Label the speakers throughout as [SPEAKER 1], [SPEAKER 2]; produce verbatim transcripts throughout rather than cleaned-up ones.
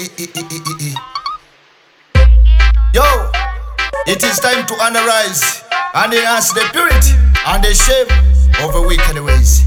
[SPEAKER 1] Yo, it is time to analyze and enhance the purity and the shame of the wicked ways.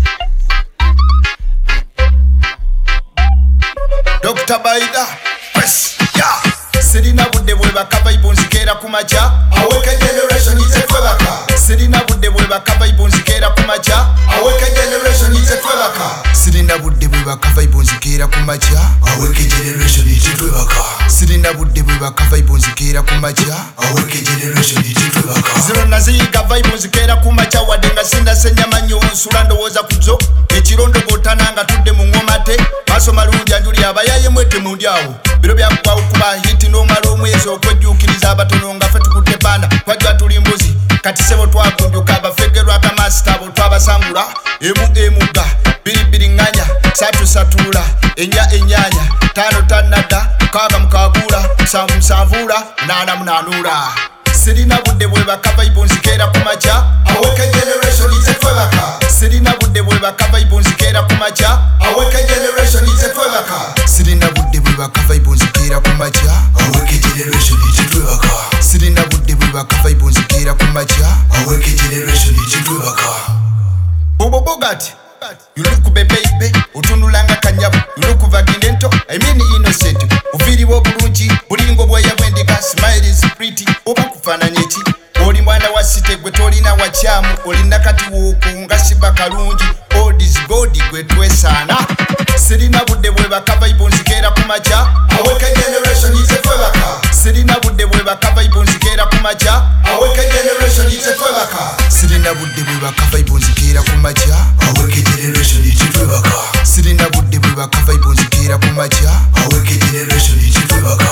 [SPEAKER 1] Doctor Baida, press, yeah. Sirina budde bwe bakava ibunzikeera kumacha. Aweke generation itefwe baka. Sirina budde bwe bakava ibunzikeera kumacha. Aweke generation itefwe baka. Sirina budde bwe bakava ibunzikeera kumacha. Aweke generation itefwe baka. Sirina budde bwe bakava ibunzikeera kumacha. Aweke generation itefwe baka. Zero naziyiga ibunzikeera kumacha wadde nga sinda senyama nnyo nsula ndowooza kuzo. Ekirondo gotana nga tudde mu ngomate. Maso malungi anjuli abayaye mwete mundyawo. Biro byakwawo kuba hiti n'omala omwezi okwejjuukiriza abatono nga ffe tukudde banda kwajja tuli mbuzi kati sebo twakunjuka abafegerwa akamasita abo twabasangula emu emugga biribiri nganya satu satula enya enyanya tano tanada kaga mukagula musanvu musanvula nana munanula. Sirina budde bwe bakava ibunzikeera kumacha. Aweke generation itefwe baka. Sirina budde bwe bakava ibunzikeera kumacha. Aweke generation itefwe baka. Sirina budde bwe bakava ibunzikeera kumacha. Aweke generation itefwe baka. Sirina budde bwe bakava ibunzikeera kumacha. Aweke generation itefwe baka. Bobo Bogart, you look baby, utunulanga kanyabu, you look vagindento, I mean innocent. Ufiri wo bulungi, bulingo bwa yabwendeka, smile is pretty, oba kufananya eki. Oli mwana wa site gwe tolina wakyamu, olina kati wuuku nga siba kalungi, old is gold gwe twesaana. Sirina budde bwe bakava ibunzikeera kumacha. Aweke generation itefwe baka. Sirina budde bwe bakava ibunzikeera kumacha. Aweke generation itefwe baka. Sirina budde bwe bakava ibunzikeera kumacha. Aweke generation itefwe baka. Sirina budde bwe bakava ibunzikeera kumacha. Aweke generation itefwe baka.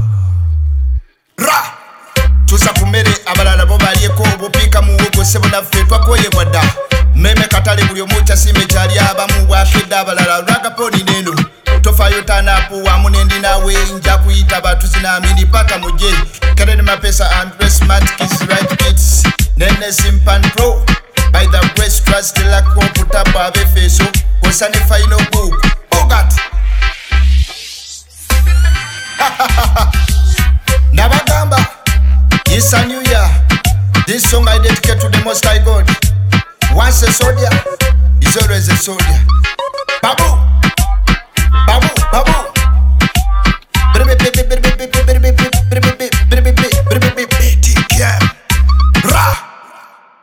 [SPEAKER 1] Ra! Tusa kumere abalala bo balyeko obupiika muwogo sebo naffe twakoyebwa dda. Meme katale buli omu kyasime kyali abamu bwakedde abalala lwagaponi neno. Tofayo tanapu wamu nendi nawe nja kuyita batuzi naamini paka muje. Karen mapesa and dress smart kids right kids. Nene simpan pro. By the grace trust la computer babe feso. Kosane final book. Bogart. Nabagamba. It's a new year. This song I dedicate to the Most High God. Once a soldier is always a soldier.